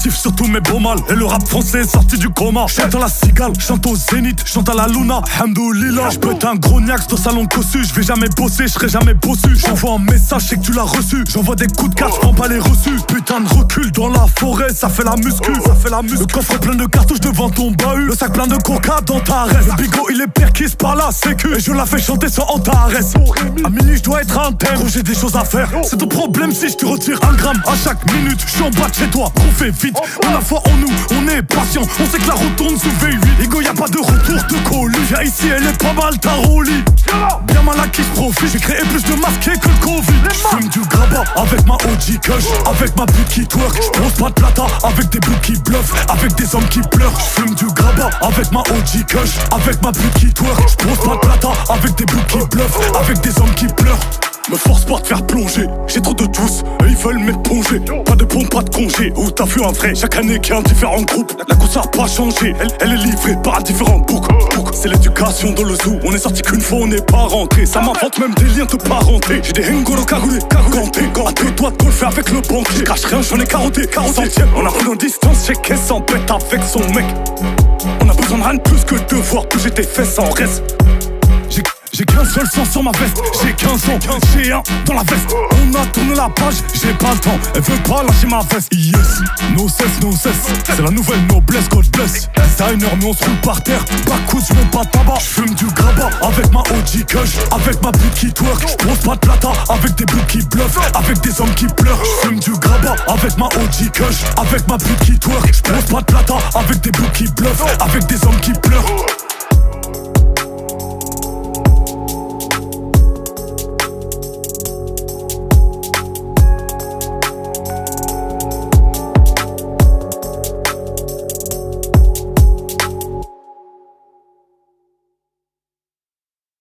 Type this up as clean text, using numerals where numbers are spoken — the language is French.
Sportif sur tous mes beaux mal. Et le rap français est sorti du coma. Chante à la cigale, chante au zénith, chante à la luna, hamdoulillah. J'pète un gros niax dans salon cossu. J'vais jamais bosser, j'serai jamais bossu. J'envoie un message, c'est que tu l'as reçu. J'envoie des coups de carte, j'prends pas les reçus. Putain de recul dans la forêt, ça fait la muscu, ça fait la muscu. Le coffre plein de cartouches devant ton bahut. Le sac plein de coca dans ta reste. Le bigot il est perquis par la sécu. Et je la fais chanter sur Antares. À minuit je dois être intègre, j'ai des choses à faire. C'est ton problème si je te retire un gramme à chaque minute. Je suis en bas de chez toi, on fait vite. On a foi en nous, on est patient. On sait que la route tourne sous V8. Ego y'a pas de retour de colis. Viens ici, elle est pas mal ta roulie. Bien mal à qui je profite. J'ai créé plus de masqués que le Covid. J'fume du grabat avec ma OG kush. Avec ma pute qui twerk. J'pose pas de plata avec des bouts qui bluffent. Avec des hommes qui pleurent. J'fume du grabat avec ma OG kush. Avec ma pute qui twerk. J'pose pas de plata avec des bouts qui bluffent. Avec des hommes qui pleurent. Me force pas de faire plonger, j'ai trop de douce et ils veulent m'éponger. Pas de pompe, pas de congé, où t'as vu un vrai. Chaque année qu'il y a un différent groupe, la course a pas changé. Elle est livrée par un différent book. C'est l'éducation dans le zoo, on est sorti qu'une fois, on n'est pas rentré. Ça m'invente même des liens de parenté. J'ai des hengoro cagoulés, gantés. À deux doigts de golfer avec le banquier. Je cache rien, j'en ai carotté. Centième, on a pris nos distances, j'ai qu'elle s'embête avec son mec. On a besoin de rien de plus que de voir bouger tes fesses en reste. J'ai qu'un seul sang sur ma veste, j'ai 15 ans, j'ai un dans la veste. On a tourné la page, j'ai pas le temps, elle veut pas lâcher ma veste. Yes, no cesse, c'est la nouvelle noblesse, God bless. Designer, mais on se roule par terre, pas cousu, mais pas tabac. J'fume du grabat avec ma OG kush, avec ma pute qui twerk. J'pose pas de plata avec des bouts qui bluffent, avec des hommes qui pleurent. J'fume du grabat avec ma OG kush, avec ma pute qui twerk. J'pose pas de plata avec des bouts qui bluffent, avec des hommes qui pleurent.